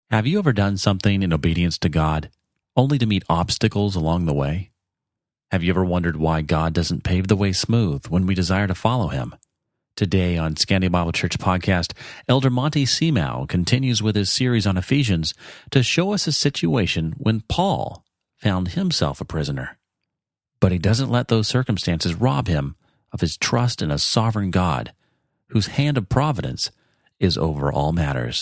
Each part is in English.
Have you ever done something in obedience to God, only to meet obstacles along the way? Have you ever wondered why God doesn't pave the way smooth when we desire to follow Him? Today on Scandia Bible Church Podcast, Elder Monty Seamow continues with his series on Ephesians to show us a situation when Paul found himself a prisoner. But he doesn't let those circumstances rob him of his trust in a sovereign God, whose hand of providence is over all matters.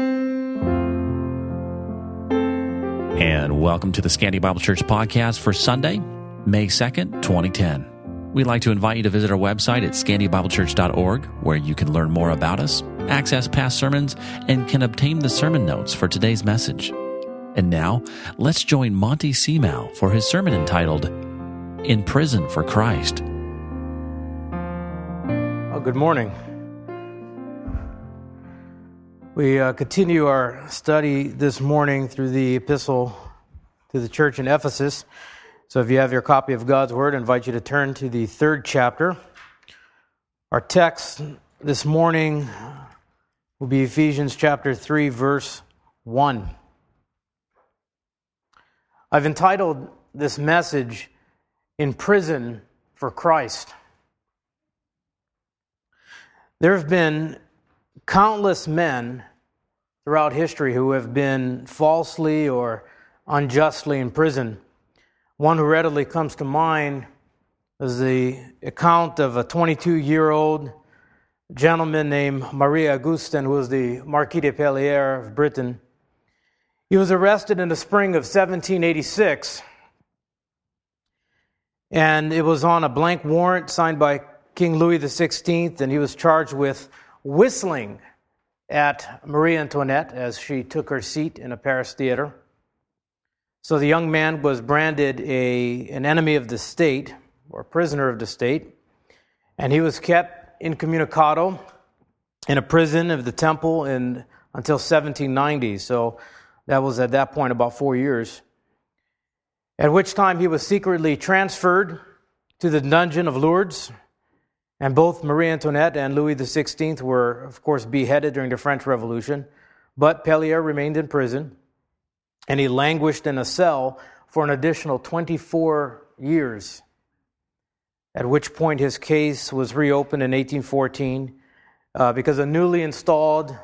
And welcome to the Scandia Bible Church Podcast for Sunday, May 2nd, 2010. We'd like to invite you to visit our website at scandiabiblechurch.org, where you can learn more about us, access past sermons, and can obtain the sermon notes for today's message. And now, let's join Monty Seamow for his sermon entitled, In Prison for Christ. Well, good morning. We continue our study this morning through the epistle to the church in Ephesus. So if you have your copy of God's Word, I invite you to turn to the 3rd chapter. Our text this morning will be Ephesians chapter 3, verse 1. I've entitled this message, In Prison for Christ. There have been countless men throughout history who have been falsely or unjustly in prison. One who readily comes to mind is the account of a 22-year-old gentleman named Marie Augustin, who was the Marquis de Pelières of Britain. He was arrested in the spring of 1786, and it was on a blank warrant signed by King Louis XVI, and he was charged with whistling at Marie Antoinette as she took her seat in a Paris theater. So the young man was branded an enemy of the state, or prisoner of the state, and he was kept incommunicado in a prison of the temple until 1790. So that was at that point about 4 years. At which time he was secretly transferred to the dungeon of Lourdes. And both Marie Antoinette and Louis XVI were, of course, beheaded during the French Revolution. But Pelières remained in prison, and he languished in a cell for an additional 24 years, at which point his case was reopened in 1814 because a newly installed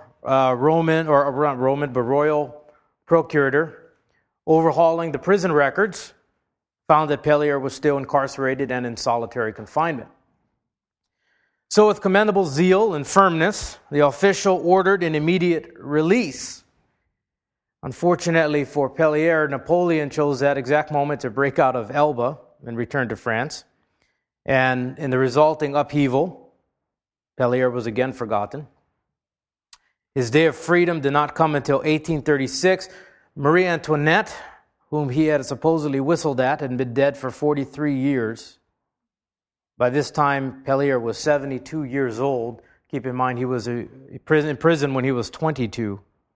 royal procurator, overhauling the prison records, found that Pelières was still incarcerated and in solitary confinement. So with commendable zeal and firmness, the official ordered an immediate release. Unfortunately for Pelières, Napoleon chose that exact moment to break out of Elba and return to France. And in the resulting upheaval, Pelières was again forgotten. His day of freedom did not come until 1836. Marie Antoinette, whom he had supposedly whistled at, had been dead for 43 years. By this time, Pelières was 72 years old. Keep in mind, he was in prison when he was 22.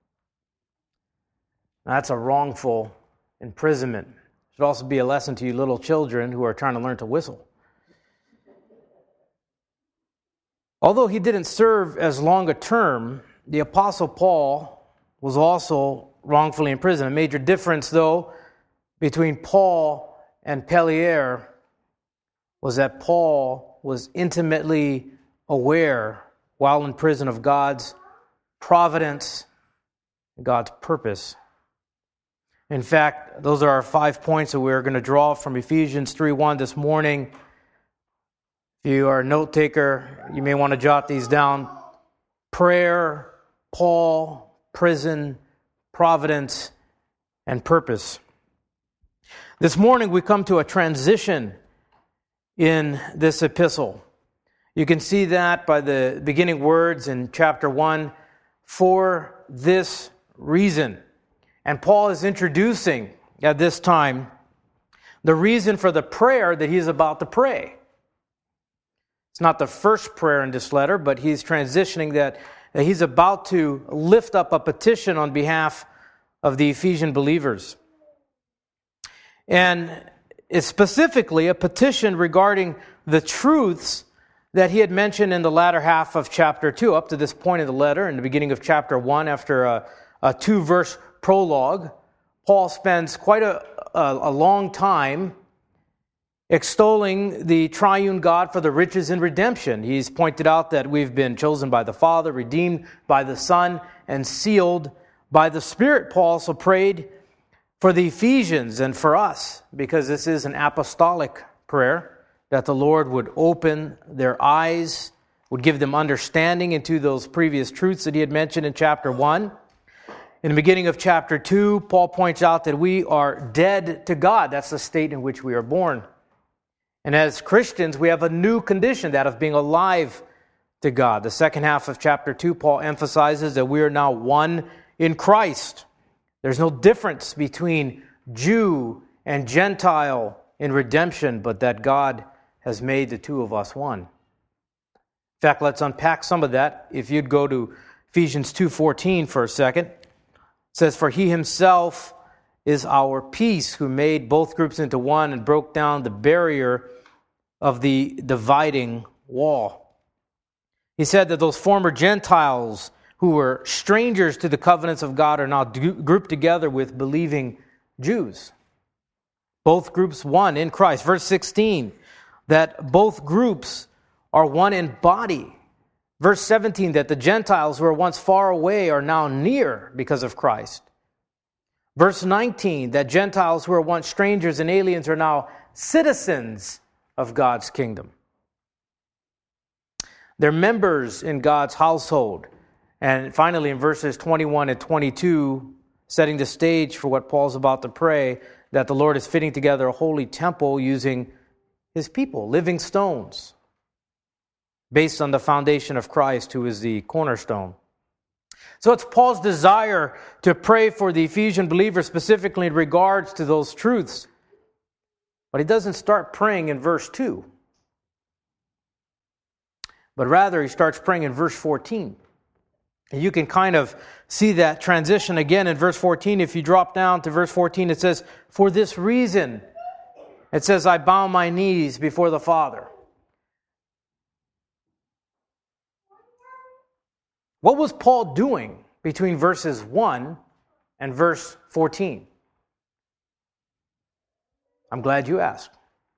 Now, that's a wrongful imprisonment. It should also be a lesson to you little children who are trying to learn to whistle. Although he didn't serve as long a term, the Apostle Paul was also wrongfully imprisoned. A major difference, though, between Paul and Pelières was that Paul was intimately aware while in prison of God's providence and God's purpose. In fact, those are our 5 points that we're going to draw from Ephesians 3:1 this morning. If you are a note taker, you may want to jot these down. Prayer, Paul, prison, providence, and purpose. This morning we come to a transition in this epistle. You can see that by the beginning words in chapter 1, for this reason. And Paul is introducing at this time the reason for the prayer that he's about to pray. It's not the first prayer in this letter, but he's transitioning that he's about to lift up a petition on behalf of the Ephesian believers. And it's specifically a petition regarding the truths that he had mentioned in the latter half of chapter 2, up to this point in the letter, in the beginning of chapter 1, after a 2-verse prologue, Paul spends quite a long time extolling the triune God for the riches in redemption. He's pointed out that we've been chosen by the Father, redeemed by the Son, and sealed by the Spirit. Paul also prayed for the Ephesians and for us, because this is an apostolic prayer, that the Lord would open their eyes, would give them understanding into those previous truths that he had mentioned in chapter 1. In the beginning of chapter 2, Paul points out that we are dead to God. That's the state in which we are born. And as Christians, we have a new condition, that of being alive to God. The second half of chapter 2, Paul emphasizes that we are now one in Christ. There's no difference between Jew and Gentile in redemption, but that God has made the two of us one. In fact, let's unpack some of that. If you'd go to Ephesians 2:14 for a second. It says, "For he himself is our peace, who made both groups into one and broke down the barrier of the dividing wall." He said that those former Gentiles who were strangers to the covenants of God are now grouped together with believing Jews. Both groups one in Christ. Verse 16, that both groups are one in body. Verse 17, that the Gentiles who were once far away are now near because of Christ. Verse 19, that Gentiles who were once strangers and aliens are now citizens of God's kingdom. They're members in God's household. And finally, in verses 21 and 22, setting the stage for what Paul's about to pray, that the Lord is fitting together a holy temple using his people, living stones, based on the foundation of Christ, who is the cornerstone. So it's Paul's desire to pray for the Ephesian believers, specifically in regards to those truths. But he doesn't start praying in verse 2. But rather, he starts praying in verse 14. And you can kind of see that transition again in verse 14. If you drop down to verse 14, it says, "For this reason," it says, "I bow my knees before the Father." What was Paul doing between verses 1 and verse 14? I'm glad you asked.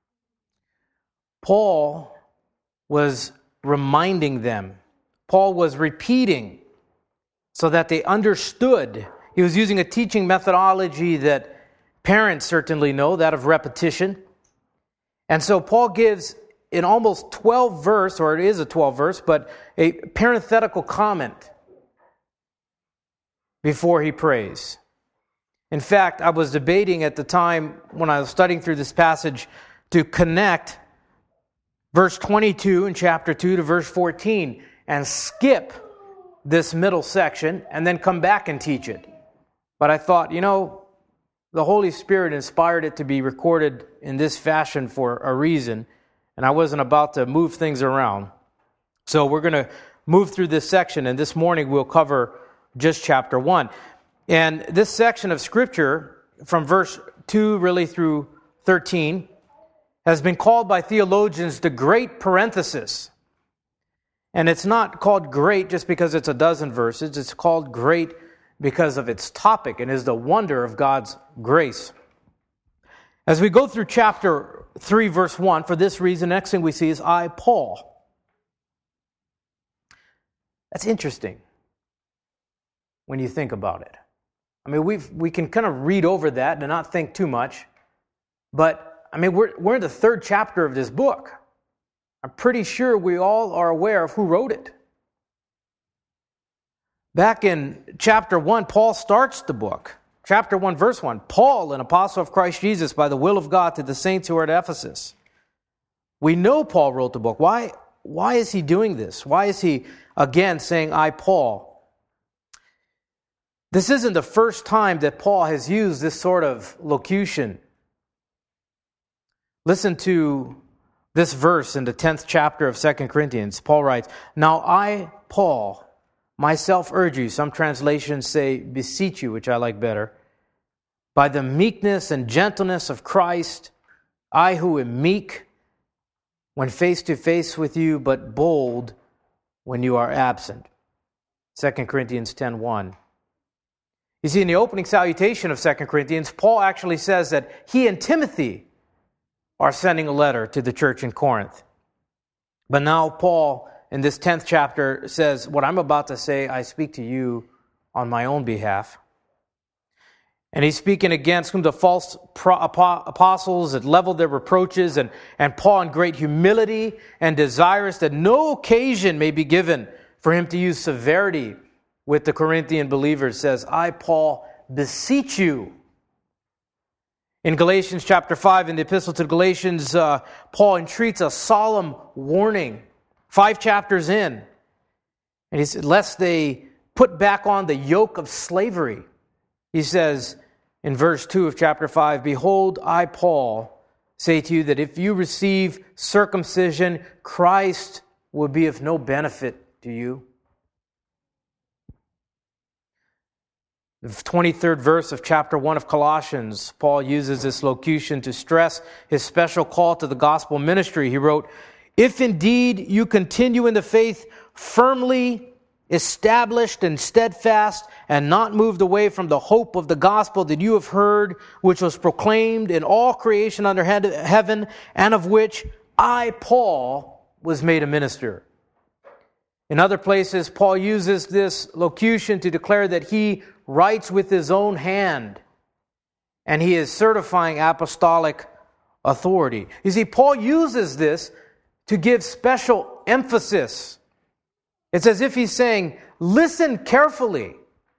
Paul was reminding them. Paul was repeating so that they understood. He was using a teaching methodology that parents certainly know, that of repetition. And so Paul gives in almost 12 verse, or it is a 12 verse, but a parenthetical comment before he prays. In fact, I was debating at the time when I was studying through this passage to connect verse 22 in chapter 2 to verse 14 and skip this middle section and then come back and teach it. But I thought, the Holy Spirit inspired it to be recorded in this fashion for a reason, and I wasn't about to move things around. So we're going to move through this section, and this morning we'll cover just chapter 1. And this section of Scripture, from verse 2 really through 13, has been called by theologians the Great Parenthesis. And it's not called great just because it's a dozen verses. It's called great because of its topic and is the wonder of God's grace. As we go through chapter 3, verse 1, for this reason, next thing we see is I, Paul. That's interesting when you think about it. I mean, we can kind of read over that and not think too much. But, I mean, we're in the 3rd chapter of this book. I'm pretty sure we all are aware of who wrote it. Back in chapter 1, Paul starts the book. Chapter 1, verse 1. Paul, an apostle of Christ Jesus, by the will of God, to the saints who are at Ephesus. We know Paul wrote the book. Why is he doing this? Why is he, again, saying, I, Paul? This isn't the first time that Paul has used this sort of locution. Listen to this verse in the 10th chapter of 2 Corinthians. Paul writes, Now I, Paul, myself urge you, some translations say beseech you, which I like better, by the meekness and gentleness of Christ, I who am meek when face to face with you, but bold when you are absent. 2 Corinthians 10:1. You see, in the opening salutation of 2 Corinthians, Paul actually says that he and Timothy are sending a letter to the church in Corinth. But now Paul, in this 10th chapter, says, what I'm about to say, I speak to you on my own behalf. And he's speaking against whom the false apostles had leveled their reproaches, and Paul in great humility and desirous that no occasion may be given for him to use severity with the Corinthian believers, says, I, Paul, beseech you. In Galatians chapter 5, in the epistle to the Galatians, Paul entreats a solemn warning, 5 chapters in. And he said, lest they put back on the yoke of slavery. He says in verse 2 of chapter 5, behold, I, Paul, say to you that if you receive circumcision, Christ will be of no benefit to you. The 23rd verse of chapter 1 of Colossians, Paul uses this locution to stress his special call to the gospel ministry. He wrote, if indeed you continue in the faith firmly established and steadfast and not moved away from the hope of the gospel that you have heard, which was proclaimed in all creation under heaven, and of which I, Paul, was made a minister. In other places, Paul uses this locution to declare that he writes with his own hand, and he is certifying apostolic authority. You see, Paul uses this to give special emphasis. It's as if he's saying, listen carefully.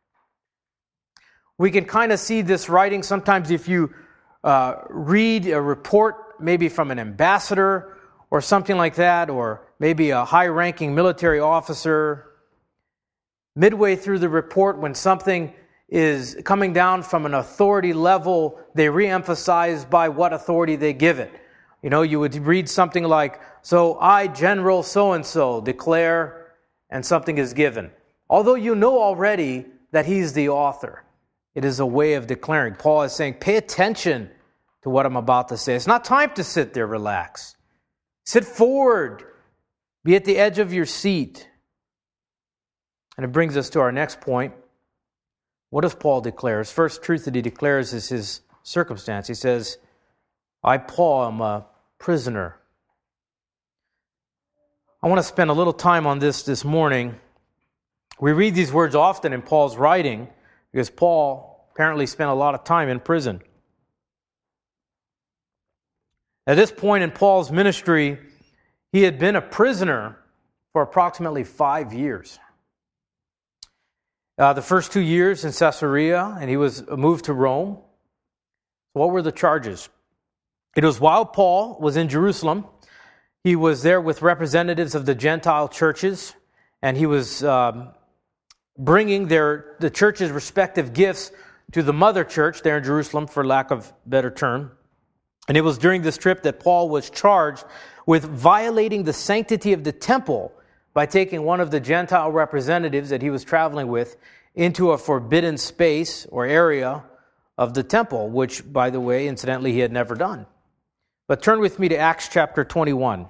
We can kind of see this writing sometimes if you read a report, maybe from an ambassador or something like that, or maybe a high-ranking military officer. Midway through the report, when something is coming down from an authority level, they re-emphasize by what authority they give it. You know, you would read something like, so I, General so-and-so, declare, and something is given. Although you know already that he's the author. It is a way of declaring. Paul is saying, pay attention to what I'm about to say. It's not time to sit there, relax. Sit forward. Be at the edge of your seat. And it brings us to our next point. What does Paul declare? His first truth that he declares is his circumstance. He says, I, Paul, am a prisoner. I want to spend a little time on this morning. We read these words often in Paul's writing because Paul apparently spent a lot of time in prison. At this point in Paul's ministry, he had been a prisoner for approximately 5 years. The first 2 years in Caesarea, and he was moved to Rome. What were the charges? It was while Paul was in Jerusalem. He was there with representatives of the Gentile churches, and he was bringing the church's respective gifts to the mother church there in Jerusalem, for lack of a better term. And it was during this trip that Paul was charged with violating the sanctity of the temple by taking one of the Gentile representatives that he was traveling with into a forbidden space or area of the temple, which, by the way, incidentally, he had never done. But turn with me to Acts chapter 21.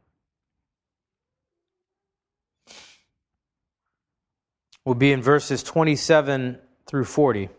We'll be in verses 27 through 40.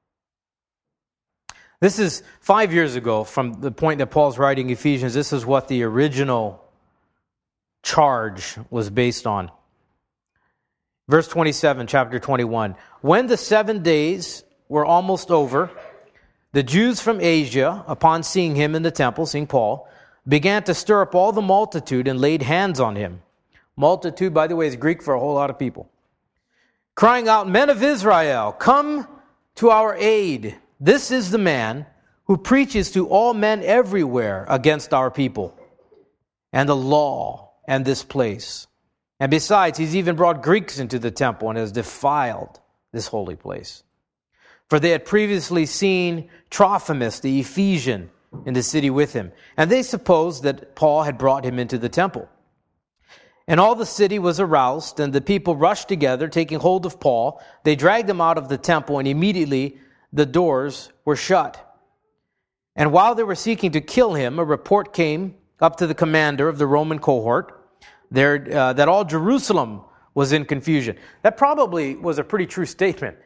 This is 5 years ago from the point that Paul's writing Ephesians. This is what the original charge was based on. Verse 27, chapter 21. When the 7 days were almost over, the Jews from Asia, upon seeing him in the temple, seeing Paul, began to stir up all the multitude and laid hands on him. Multitude, by the way, is Greek for a whole lot of people. Crying out, men of Israel, come to our aid. This is the man who preaches to all men everywhere against our people and the law and this place. And besides, he's even brought Greeks into the temple and has defiled this holy place. For they had previously seen Trophimus, the Ephesian, in the city with him. And they supposed that Paul had brought him into the temple. And all the city was aroused, and the people rushed together, taking hold of Paul. They dragged him out of the temple, and immediately the doors were shut. And while they were seeking to kill him, a report came up to the commander of the Roman cohort there that all Jerusalem was in confusion. That probably was a pretty true statement.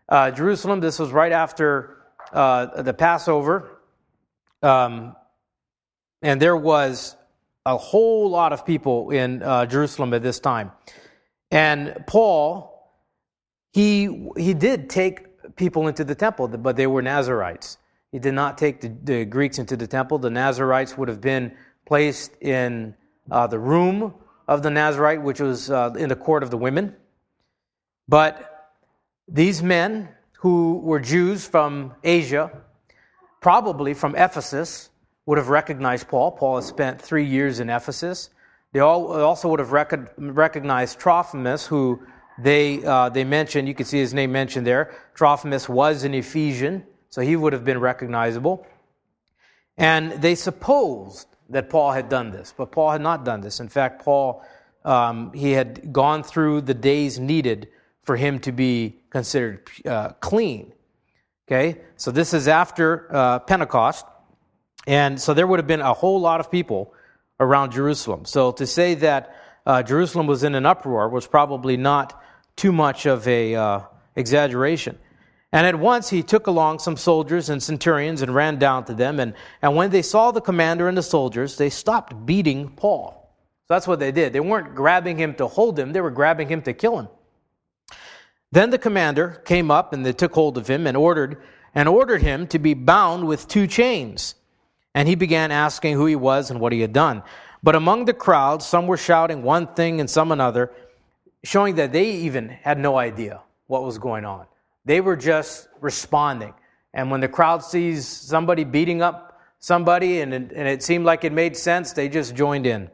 Jerusalem. This was right after the Passover. And there was a whole lot of people in Jerusalem at this time. And Paul, he did take people into the temple, but they were Nazarites. He did not take the Greeks into the temple. The Nazarites would have been placed in the room of the Nazarite, which was in the court of the women. But these men who were Jews from Asia, probably from Ephesus, would have recognized Paul. Paul has spent 3 years in Ephesus. They also would have recognized Trophimus, who they mentioned. You can see his name mentioned there. Trophimus was an Ephesian, so he would have been recognizable. And they supposed that Paul had done this, but Paul had not done this. In fact, Paul, he had gone through the days needed for him to be considered clean. Okay, so this is after Pentecost, and so there would have been a whole lot of people around Jerusalem. So to say that Jerusalem was in an uproar was probably not too much of a exaggeration. And at once he took along some soldiers and centurions and ran down to them. And when they saw the commander and the soldiers, they stopped beating Paul. So that's what they did. They weren't grabbing him to hold him. They were grabbing him to kill him. Then the commander came up and they took hold of him and ordered him to be bound with 2 chains. And he began asking who he was and what he had done. But among the crowd, some were shouting one thing and some another, showing that they even had no idea what was going on. They were just responding. And when the crowd sees somebody beating up somebody and it seemed like it made sense, they just joined in.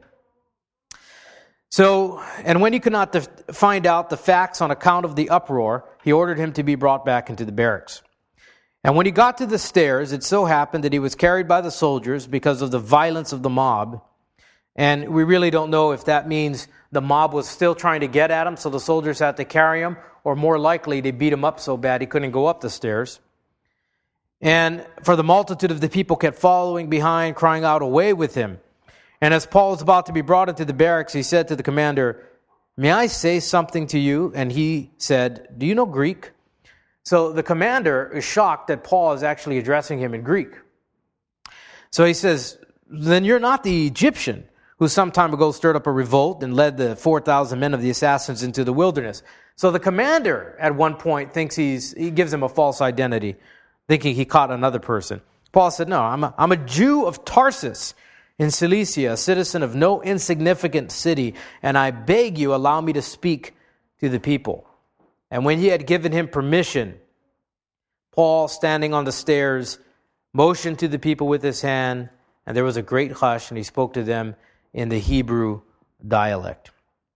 So, and when he could not find out the facts on account of the uproar, he ordered him to be brought back into the barracks. And when he got to the stairs, it so happened that he was carried by the soldiers because of the violence of the mob. And we really don't know if that means the mob was still trying to get at him, so the soldiers had to carry him, or more likely they beat him up so bad he couldn't go up the stairs. And for the multitude of the people kept following behind, crying out, "Away with him." And as Paul was about to be brought into the barracks, he said to the commander, "May I say something to you?" And he said, "Do you know Greek?" So the commander is shocked that Paul is actually addressing him in Greek. So he says, "Then you're not the Egyptian who some time ago stirred up a revolt and led the 4,000 men of the assassins into the wilderness." So the commander at one point thinks he gives him a false identity, thinking he caught another person. Paul said, "No, I'm a Jew of Tarsus in Cilicia, a citizen of no insignificant city, and I beg you allow me to speak to the people." And when he had given him permission, Paul, standing on the stairs, motioned to the people with his hand, and there was a great hush, and he spoke to them in the Hebrew dialect.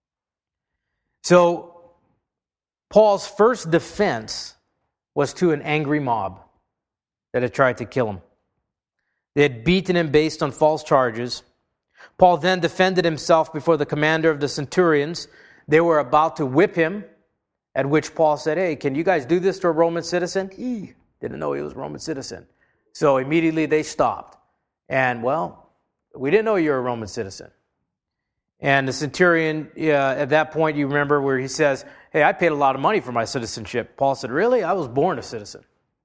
So, Paul's first defense was to an angry mob that had tried to kill him. They had beaten him based on false charges. Paul then defended himself before the commander of the centurions. They were about to whip him, at which Paul said, "Hey, can you guys do this to a Roman citizen?" He didn't know he was a Roman citizen. So immediately they stopped. And, "Well, we didn't know you were a Roman citizen." And the centurion, at that point, you remember where he says, "Hey, I paid a lot of money for my citizenship." Paul said, "Really? I was born a citizen."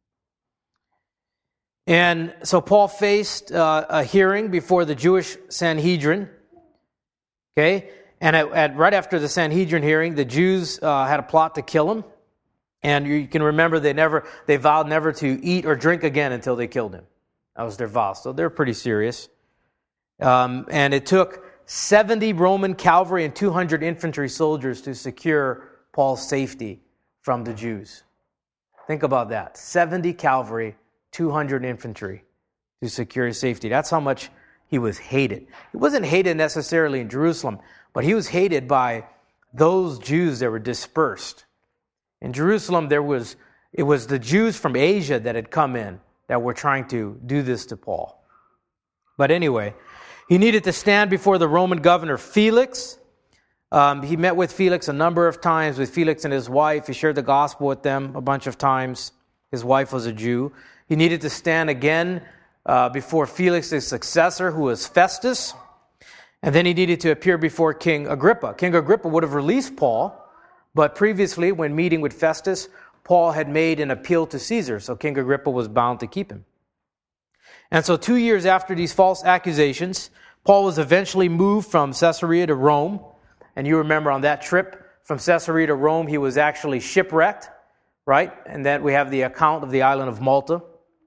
And so Paul faced a hearing before the Jewish Sanhedrin. Okay? And right after the Sanhedrin hearing, the Jews had a plot to kill him. And you can remember they vowed never to eat or drink again until they killed him. That was their vow. So they're pretty serious. And it took 70 Roman cavalry and 200 infantry soldiers to secure Paul's safety from the Jews. Think about that. 70 cavalry, 200 infantry to secure his safety. That's how much he was hated. He wasn't hated necessarily in Jerusalem, but he was hated by those Jews that were dispersed. In Jerusalem, it was the Jews from Asia that had come in that were trying to do this to Paul. But anyway, he needed to stand before the Roman governor Felix. He met with Felix a number of times, with Felix and his wife. He shared the gospel with them a bunch of times. His wife was a Jew. He needed to stand again before Felix's successor, who was Festus. And then he needed to appear before King Agrippa. King Agrippa would have released Paul, but previously, when meeting with Festus, Paul had made an appeal to Caesar, so King Agrippa was bound to keep him. And so 2 years after these false accusations, Paul was eventually moved from Caesarea to Rome. And you remember on that trip from Caesarea to Rome, he was actually shipwrecked, right? And then we have the account of the island of Malta.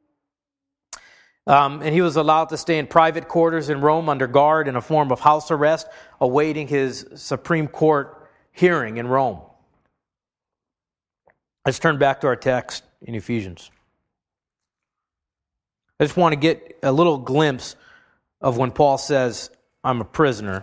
And he was allowed to stay in private quarters in Rome under guard in a form of house arrest, awaiting his Supreme Court hearing in Rome. Let's turn back to our text in Ephesians. I just want to get a little glimpse of when Paul says, I'm a prisoner,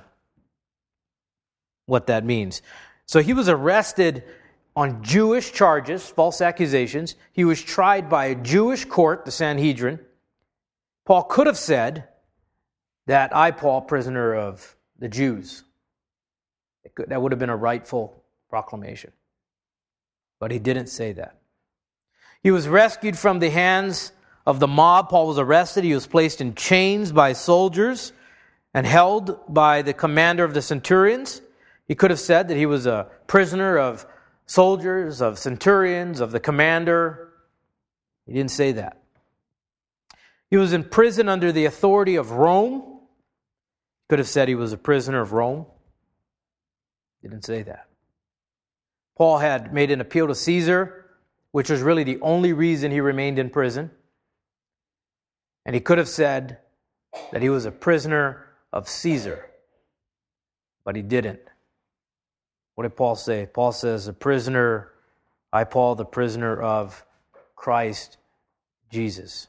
what that means. So he was arrested on Jewish charges, false accusations. He was tried by a Jewish court, the Sanhedrin. Paul could have said that I, Paul, prisoner of the Jews. That would have been a rightful proclamation. But he didn't say that. He was rescued from the hands of the mob. Paul was arrested. He was placed in chains by soldiers and held by the commander of the centurions. He could have said that he was a prisoner of soldiers, of centurions, of the commander. He didn't say that. He was in prison under the authority of Rome. He could have said he was a prisoner of Rome. He didn't say that. Paul had made an appeal to Caesar, which was really the only reason he remained in prison. And he could have said that he was a prisoner of Caesar, but he didn't. What did Paul say? Paul says, a prisoner, I, Paul, the prisoner of Christ Jesus.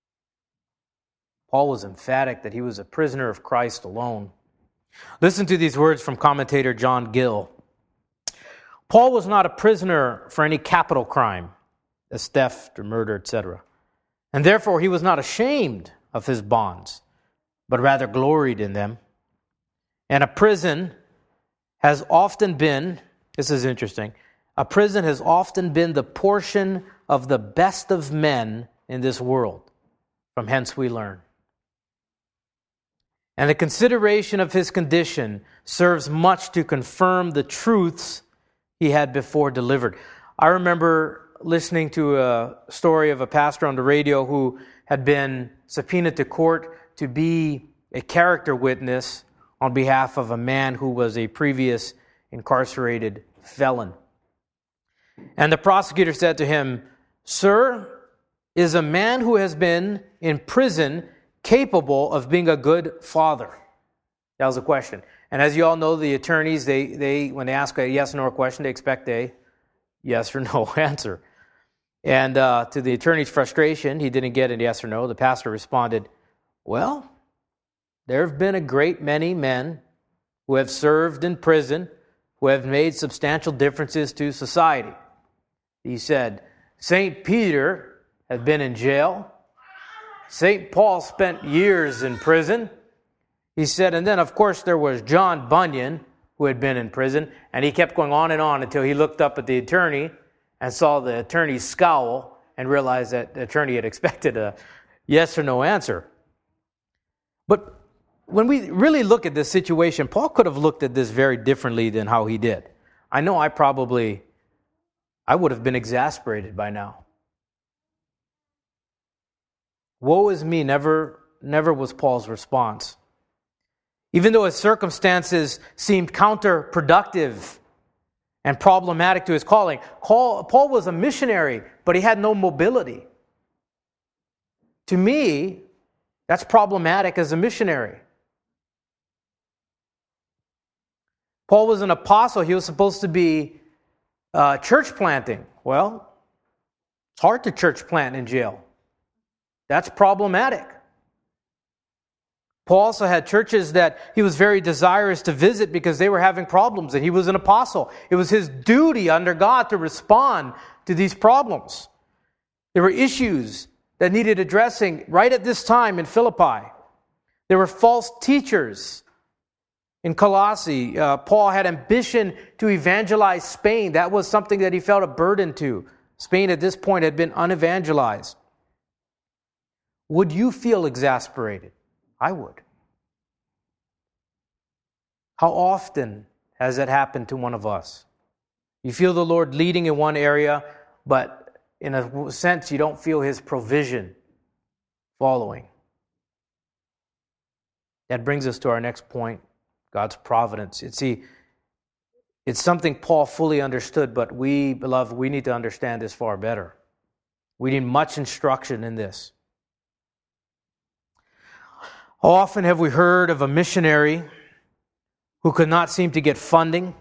Paul was emphatic that he was a prisoner of Christ alone. Listen to these words from commentator John Gill. Paul was not a prisoner for any capital crime, as theft or murder, etc. And therefore he was not ashamed of his bonds, but rather gloried in them. And a prison has often been, this is interesting, a prison has often been the portion of the best of men in this world. From hence we learn. And the consideration of his condition serves much to confirm the truths he had before delivered. I remember listening to a story of a pastor on the radio who had been subpoenaed to court to be a character witness on behalf of a man who was a previous incarcerated felon. And the prosecutor said to him, "Sir, is a man who has been in prison capable of being a good father?" That was the question. And as you all know, the attorneys, they when they ask a yes or no question, they expect a yes or no answer. And to the attorney's frustration, he didn't get a yes or no. The pastor responded, "Well, there have been a great many men who have served in prison, who have made substantial differences to society." He said, St. Peter had been in jail. St. Paul spent years in prison. He said, and then, of course, there was John Bunyan, who had been in prison, and he kept going on and on until he looked up at the attorney and saw the attorney's scowl and realized that the attorney had expected a yes or no answer. But when we really look at this situation, Paul could have looked at this very differently than how he did. I know I would have been exasperated by now. Woe is me, never was Paul's response. Even though his circumstances seemed counterproductive and problematic to his calling, Paul was a missionary, but he had no mobility. To me, that's problematic as a missionary. Paul was an apostle. He was supposed to be church planting. Well, it's hard to church plant in jail. That's problematic. Paul also had churches that he was very desirous to visit because they were having problems, and he was an apostle. It was his duty under God to respond to these problems. There were issues that needed addressing right at this time in Philippi. There were false teachers in Colossae. Paul had ambition to evangelize Spain. That was something that he felt a burden to. Spain at this point had been unevangelized. Would you feel exasperated? I would. How often has that happened to one of us? You feel the Lord leading in one area, but in a sense, you don't feel His provision following. That brings us to our next point, God's providence. It's something Paul fully understood, but we, beloved, we need to understand this far better. We need much instruction in this. How often have we heard of a missionary who could not seem to get funding?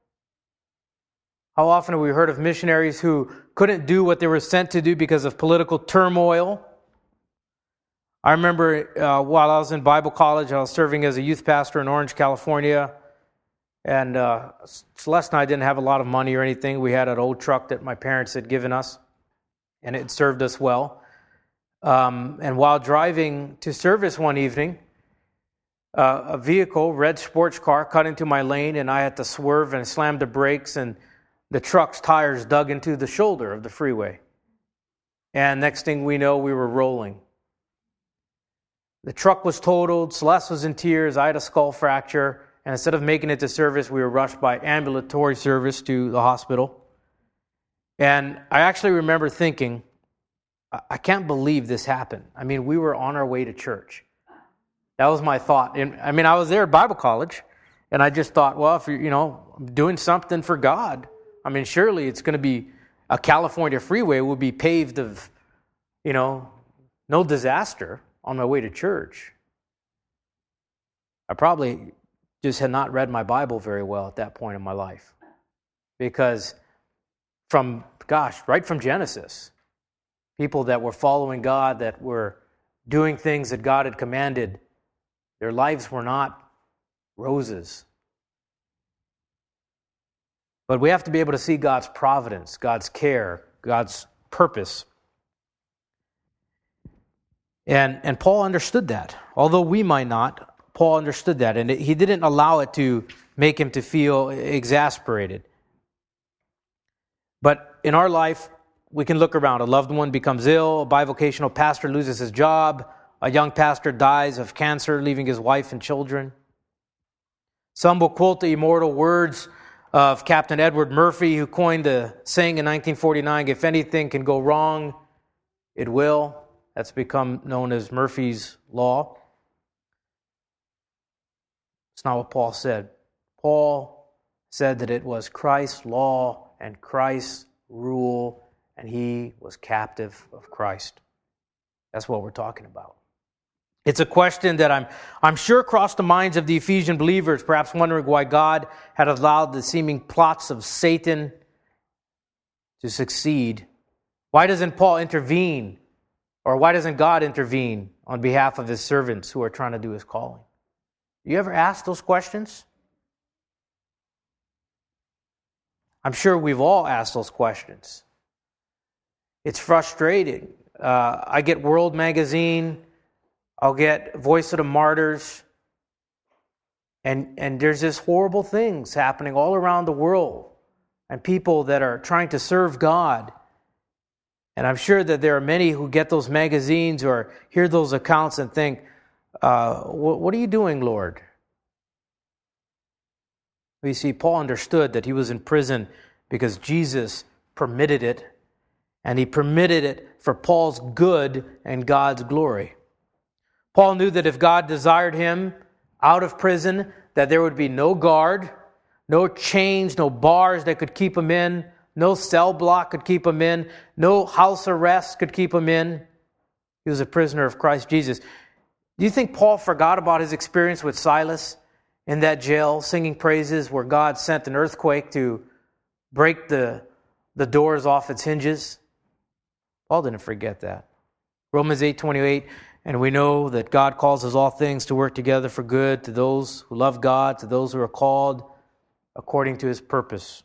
How often have we heard of missionaries who couldn't do what they were sent to do because of political turmoil? I remember while I was in Bible college, I was serving as a youth pastor in Orange, California. And Celeste and I didn't have a lot of money or anything. We had an old truck that my parents had given us, and it served us well. And while driving to service one evening, a vehicle, red sports car, cut into my lane, and I had to swerve and slam the brakes, and the truck's tires dug into the shoulder of the freeway. And next thing we know, we were rolling. The truck was totaled. Celeste was in tears. I had a skull fracture. And instead of making it to service, we were rushed by ambulatory service to the hospital. And I actually remember thinking, I can't believe this happened. I mean, we were on our way to church. That was my thought. And, I mean, I was there at Bible college, and I just thought, well, if you're, doing something for God, I mean, surely it's going to be a California freeway will be paved of, no disaster on my way to church. I probably just had not read my Bible very well at that point in my life. Because right from Genesis, people that were following God, that were doing things that God had commanded, their lives were not roses. But we have to be able to see God's providence, God's care, God's purpose. And Paul understood that. Although we might not, Paul understood that, and he didn't allow it to make him to feel exasperated. But in our life, we can look around. A loved one becomes ill, a bivocational pastor loses his job, a young pastor dies of cancer, leaving his wife and children. Some will quote the immortal words of Captain Edward Murphy, who coined the saying in 1949, if anything can go wrong, it will. That's become known as Murphy's Law. It's not what Paul said. Paul said that it was Christ's law and Christ's rule, and he was captive of Christ. That's what we're talking about. It's a question that I'm sure crossed the minds of the Ephesian believers, perhaps wondering why God had allowed the seeming plots of Satan to succeed. Why doesn't Paul intervene? Or why doesn't God intervene on behalf of His servants who are trying to do His calling? You ever ask those questions? I'm sure we've all asked those questions. It's frustrating. I get World Magazine. I'll get Voice of the Martyrs. And there's this horrible things happening all around the world. And people that are trying to serve God. And I'm sure that there are many who get those magazines or hear those accounts and think, what are you doing, Lord? You see, Paul understood that he was in prison because Jesus permitted it, and he permitted it for Paul's good and God's glory. Paul knew that if God desired him out of prison, that there would be no guard, no chains, no bars that could keep him in, no cell block could keep him in, no house arrest could keep him in. He was a prisoner of Christ Jesus. Do you think Paul forgot about his experience with Silas in that jail, singing praises where God sent an earthquake to break the doors off its hinges? Paul didn't forget that. Romans 8:28, and we know that God causes all things to work together for good to those who love God, to those who are called according to His purpose.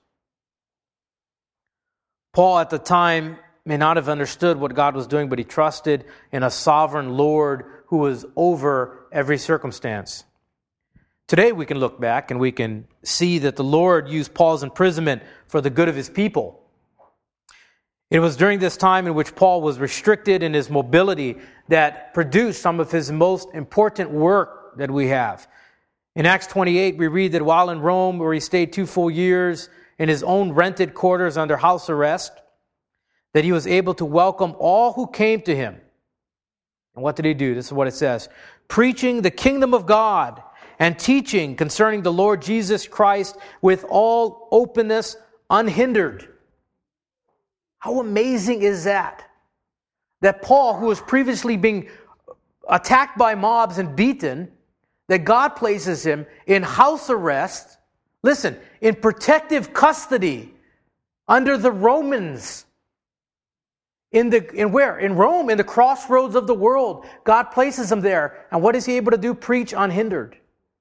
Paul at the time may not have understood what God was doing, but he trusted in a sovereign Lord who was over every circumstance. Today we can look back and we can see that the Lord used Paul's imprisonment for the good of His people. It was during this time in which Paul was restricted in his mobility that produced some of his most important work that we have. In Acts 28, we read that while in Rome, where he stayed 2 full years in his own rented quarters under house arrest, that he was able to welcome all who came to him. And what did he do? This is what it says. Preaching the kingdom of God and teaching concerning the Lord Jesus Christ with all openness, unhindered. How amazing is that? That Paul, who was previously being attacked by mobs and beaten, that God places him in house arrest, listen, in protective custody under the Romans. In where? In Rome, in the crossroads of the world. God places him there. And what is he able to do? Preach unhindered.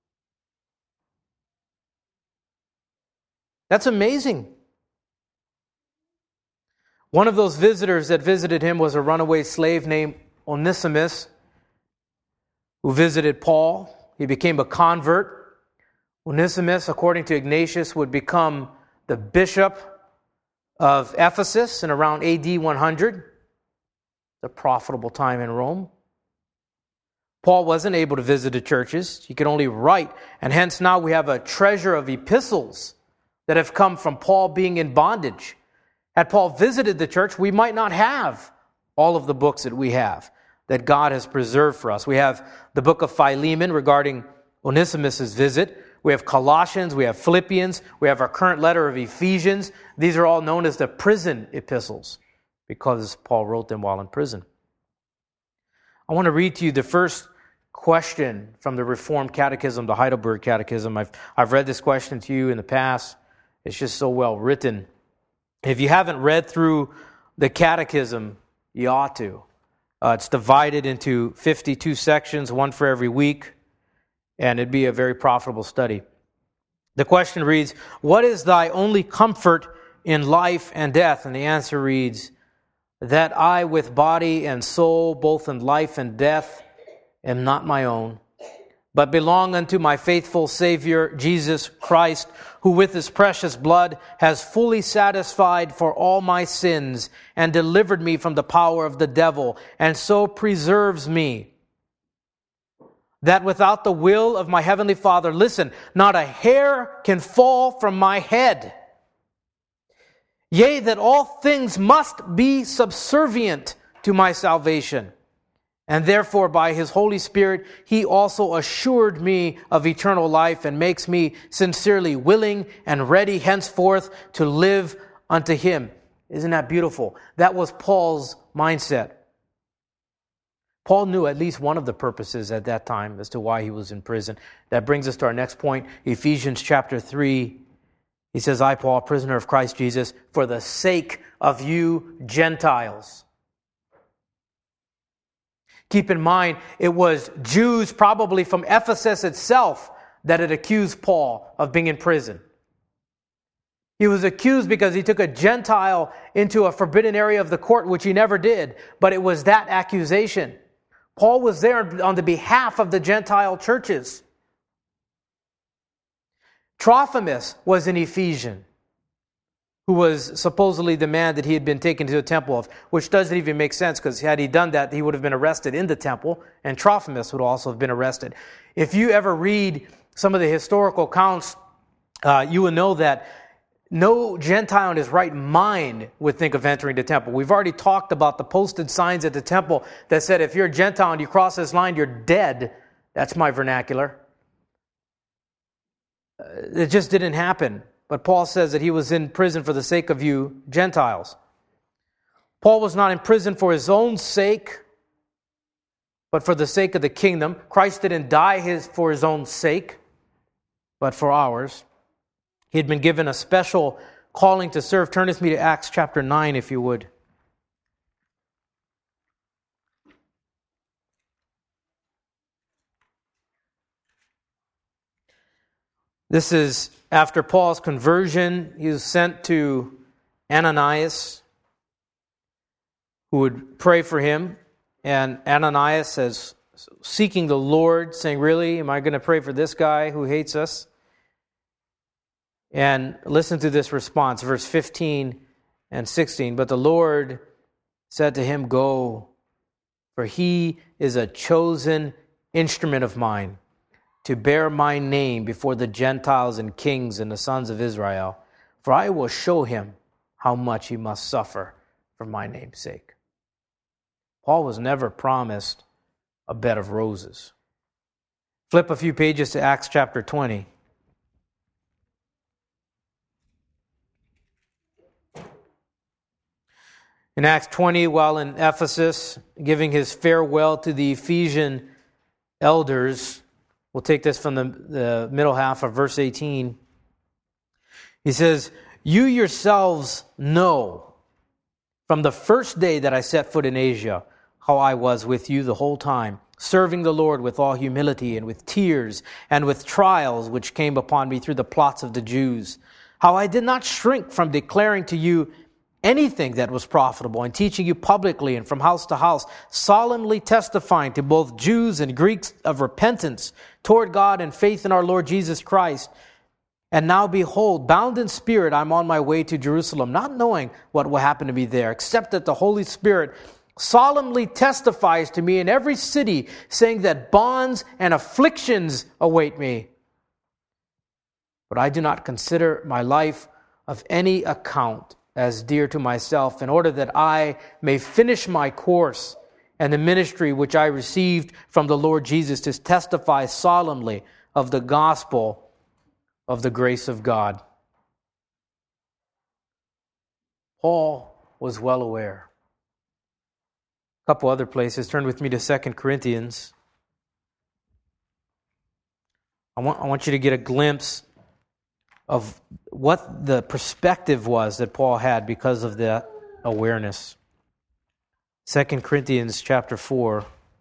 That's amazing. One of those visitors that visited him was a runaway slave named Onesimus, who visited Paul. He became a convert. Onesimus, according to Ignatius, would become the bishop of Ephesus in around AD 100. A profitable time in Rome. Paul wasn't able to visit the churches. He could only write. And hence now we have a treasure of epistles that have come from Paul being in bondage. Had Paul visited the church, we might not have all of the books that we have, that God has preserved for us. We have the book of Philemon regarding Onesimus' visit. We have Colossians, we have Philippians, we have our current letter of Ephesians. These are all known as the prison epistles because Paul wrote them while in prison. I want to read to you the first question from the Reformed Catechism, the Heidelberg Catechism. I've read this question to you in the past. It's just so well written. If you haven't read through the Catechism, you ought to. It's divided into 52 sections, one for every week, and it'd be a very profitable study. The question reads, what is thy only comfort in life and death? And the answer reads, that I with body and soul, both in life and death, am not my own, but belong unto my faithful Savior, Jesus Christ, who with his precious blood has fully satisfied for all my sins and delivered me from the power of the devil, and so preserves me, that without the will of my heavenly Father, listen, not a hair can fall from my head. Yea, that all things must be subservient to my salvation. And therefore, by his Holy Spirit, he also assured me of eternal life and makes me sincerely willing and ready henceforth to live unto him. Isn't that beautiful? That was Paul's mindset. Paul knew at least one of the purposes at that time as to why he was in prison. That brings us to our next point, Ephesians chapter 3. He says, I, Paul, prisoner of Christ Jesus, for the sake of you Gentiles. Keep in mind, it was Jews probably from Ephesus itself that had accused Paul of being in prison. He was accused because he took a Gentile into a forbidden area of the court, which he never did. But it was that accusation. Paul was there on the behalf of the Gentile churches. Trophimus was an Ephesian who was supposedly the man that he had been taken to the temple of, which doesn't even make sense because had he done that, he would have been arrested in the temple, and Trophimus would also have been arrested. If you ever read some of the historical accounts, you will know that no Gentile in his right mind would think of entering the temple. We've already talked about the posted signs at the temple that said, if you're a Gentile and you cross this line, you're dead. That's my vernacular. It just didn't happen. But Paul says that he was in prison for the sake of you Gentiles. Paul was not in prison for his own sake, but for the sake of the kingdom. Christ didn't die for his own sake, but for ours. He had been given a special calling to serve. Turn with me to Acts chapter 9, if you would. This is after Paul's conversion. He was sent to Ananias, who would pray for him. And Ananias says, seeking the Lord, saying, really, am I going to pray for this guy who hates us? And listen to this response, verse 15 and 16. But the Lord said to him, go, for he is a chosen instrument of mine, to bear my name before the Gentiles and kings and the sons of Israel. For I will show him how much he must suffer for my name's sake. Paul was never promised a bed of roses. Flip a few pages to Acts chapter 20. In Acts 20, while in Ephesus, giving his farewell to the Ephesian elders, we'll take this from the middle half of verse 18. He says, "You yourselves know from the first day that I set foot in Asia, how I was with you the whole time, serving the Lord with all humility and with tears and with trials which came upon me through the plots of the Jews. How I did not shrink from declaring to you anything that was profitable and teaching you publicly and from house to house, solemnly testifying to both Jews and Greeks of repentance toward God and faith in our Lord Jesus Christ. And now behold, bound in spirit, I'm on my way to Jerusalem, not knowing what will happen to me there, except that the Holy Spirit solemnly testifies to me in every city, saying that bonds and afflictions await me. But I do not consider my life of any account as dear to myself, in order that I may finish my course and the ministry which I received from the Lord Jesus to testify solemnly of the gospel of the grace of God." Paul was well aware. A couple other places. Turn with me to 2 Corinthians. I want you to get a glimpse of what the perspective was that Paul had because of that awareness. 2 Corinthians chapter 4.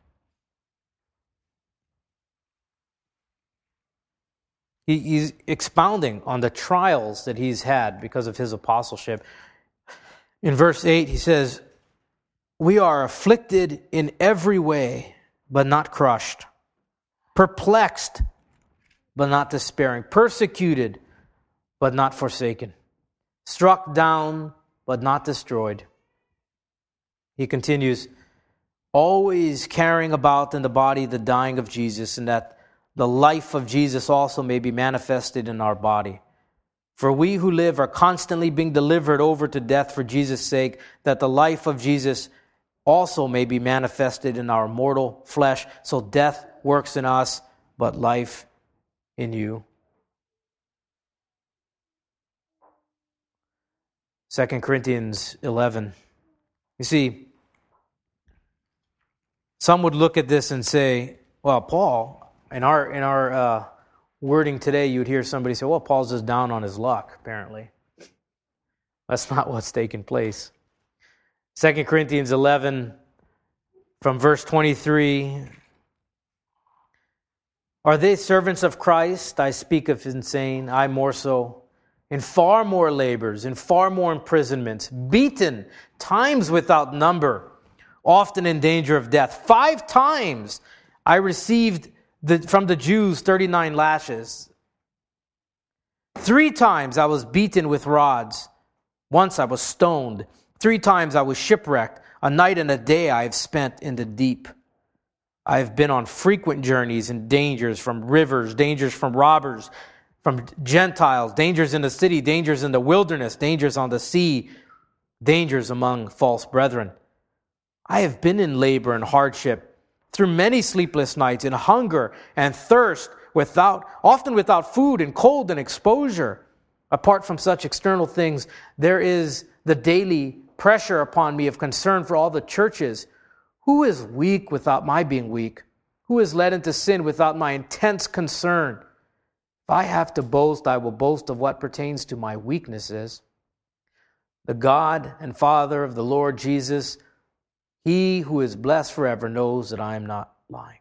He's expounding on the trials that he's had because of his apostleship. In verse 8, he says, "We are afflicted in every way, but not crushed. Perplexed, but not despairing. Persecuted, but not forsaken. Struck down, but not destroyed." He continues, "Always carrying about in the body the dying of Jesus, and that the life of Jesus also may be manifested in our body. For we who live are constantly being delivered over to death for Jesus' sake, that the life of Jesus also may be manifested in our mortal flesh. So death works in us, but life in you." 2 Corinthians 11. You see, some would look at this and say, well, Paul, in our wording today, you would hear somebody say, well, Paul's just down on his luck, apparently. That's not what's taking place. 2 Corinthians 11, from verse 23, "Are they servants of Christ? I speak of insane, I more so. In far more labors, in far more imprisonments, beaten times without number, often in danger of death. 5 times I received from the Jews 39 lashes. 3 times I was beaten with rods. Once I was stoned. 3 times I was shipwrecked. A night and a day I have spent in the deep. I have been on frequent journeys and dangers from rivers, dangers from robbers, from Gentiles, dangers in the city, dangers in the wilderness, dangers on the sea, dangers among false brethren. I have been in labor and hardship, through many sleepless nights, in hunger and thirst, often without food and cold and exposure. Apart from such external things, there is the daily pressure upon me of concern for all the churches. Who is weak without my being weak? Who is led into sin without my intense concern? If I have to boast, I will boast of what pertains to my weaknesses. The God and Father of the Lord Jesus, He who is blessed forever, knows that I am not lying."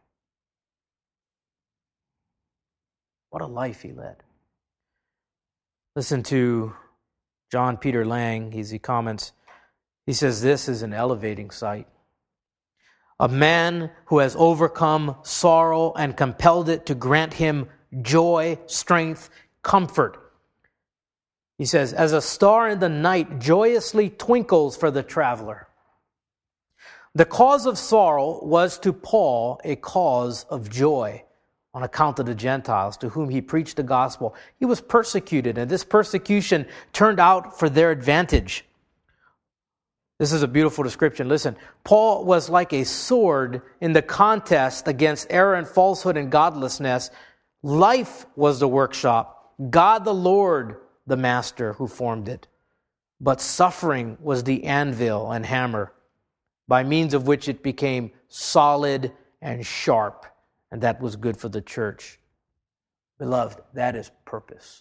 What a life he led. Listen to John Peter Lang as he comments. He says, "This is an elevating sight. A man who has overcome sorrow and compelled it to grant him joy, strength, comfort." He says, "As a star in the night joyously twinkles for the traveler." The cause of sorrow was to Paul a cause of joy on account of the Gentiles to whom he preached the gospel. He was persecuted, and this persecution turned out for their advantage. This is a beautiful description. Listen, Paul was like a sword in the contest against error and falsehood and godlessness. Life was the workshop, God the Lord, the master who formed it. But suffering was the anvil and hammer, by means of which it became solid and sharp, and that was good for the church. Beloved, that is purpose.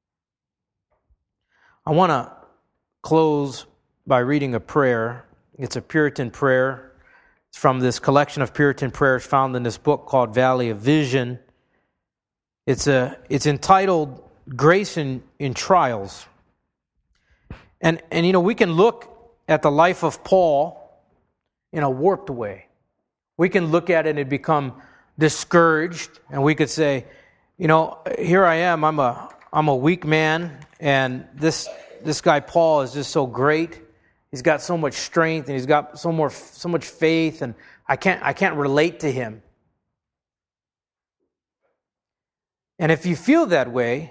I want to close by reading a prayer. It's a Puritan prayer. It's from this collection of Puritan prayers found in this book called Valley of Vision. It's entitled Grace in Trials. And we can look at the life of Paul in a warped way. We can look at it and become discouraged, and we could say, here I am, I'm a weak man, and this guy Paul is just so great. He's got so much strength, and he's got so much faith, and I can't relate to him. And if you feel that way,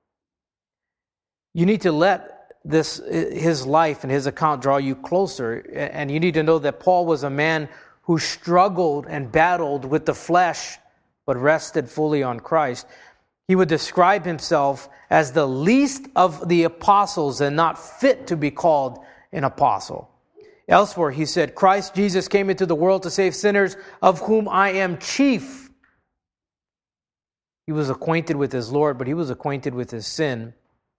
you need to let his life and his account draw you closer, and you need to know that Paul was a man who struggled and battled with the flesh, but rested fully on Christ. He would describe himself as the least of the apostles and not fit to be called an apostle. Elsewhere, he said, Christ Jesus came into the world to save sinners, of whom I am chief. He was acquainted with his Lord, but he was acquainted with his sin.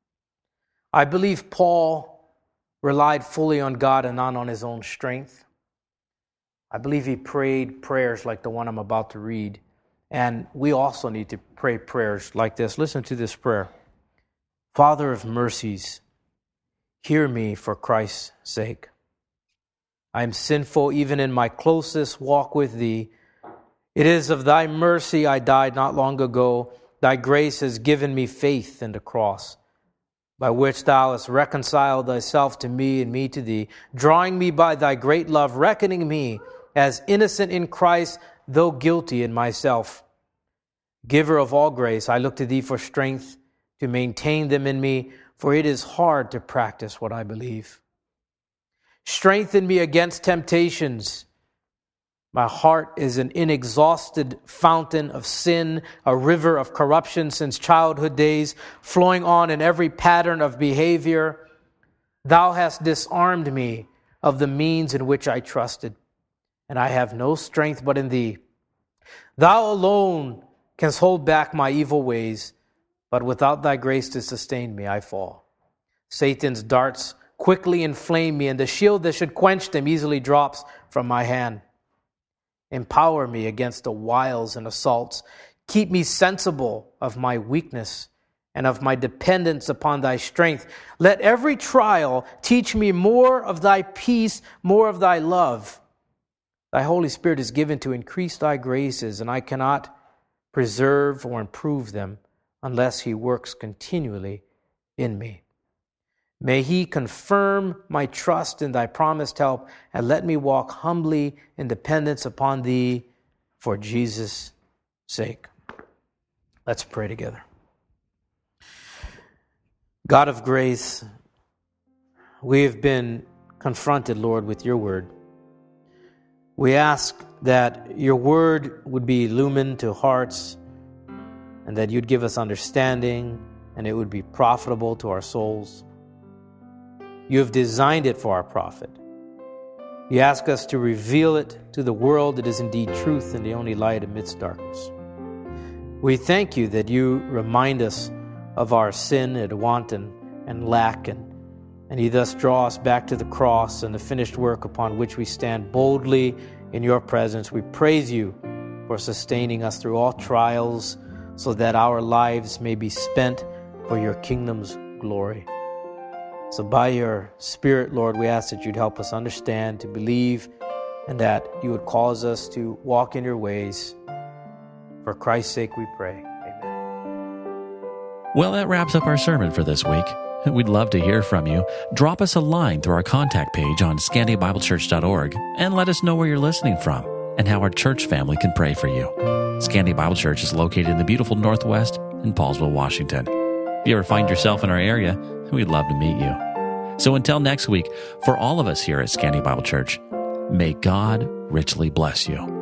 I believe Paul relied fully on God and not on his own strength. I believe he prayed prayers like the one I'm about to read. And we also need to pray prayers like this. Listen to this prayer. Father of mercies, hear me for Christ's sake. I am sinful even in my closest walk with Thee. It is of Thy mercy I died not long ago. Thy grace has given me faith in the cross, by which Thou hast reconciled Thyself to me and me to Thee, drawing me by Thy great love, reckoning me as innocent in Christ, though guilty in myself. Giver of all grace, I look to Thee for strength to maintain them in me, for it is hard to practice what I believe. Strengthen me against temptations. My heart is an inexhausted fountain of sin, a river of corruption since childhood days, flowing on in every pattern of behavior. Thou hast disarmed me of the means in which I trusted, and I have no strength but in Thee. Thou alone canst hold back my evil ways, but without Thy grace to sustain me, I fall. Satan's darts quickly inflame me, and the shield that should quench them easily drops from my hand. Empower me against the wiles and assaults. Keep me sensible of my weakness and of my dependence upon Thy strength. Let every trial teach me more of Thy peace, more of Thy love. Thy Holy Spirit is given to increase Thy graces, and I cannot preserve or improve them unless He works continually in me. May He confirm my trust in Thy promised help, and let me walk humbly in dependence upon Thee for Jesus' sake. Let's pray together. God of grace, we have been confronted, Lord, with Your Word. We ask that Your Word would be illumined to hearts, and that You'd give us understanding, and it would be profitable to our souls. You have designed it for our profit. You ask us to reveal it to the world. It is indeed truth and the only light amidst darkness. We thank You that You remind us of our sin and want and lack, and You thus draw us back to the cross and the finished work upon which we stand boldly in Your presence. We praise You for sustaining us through all trials, so that our lives may be spent for Your kingdom's glory. So by Your Spirit, Lord, we ask that You'd help us understand, to believe, and that You would cause us to walk in Your ways. For Christ's sake we pray. Amen. Well, that wraps up our sermon for this week. We'd love to hear from you. Drop us a line through our contact page on ScandiaBibleChurch.org and let us know where you're listening from and how our church family can pray for you. Scandia Bible Church is located in the beautiful Northwest in Paulsville, Washington. If you ever find yourself in our area, we'd love to meet you. So until next week, for all of us here at Scandia Bible Church, may God richly bless you.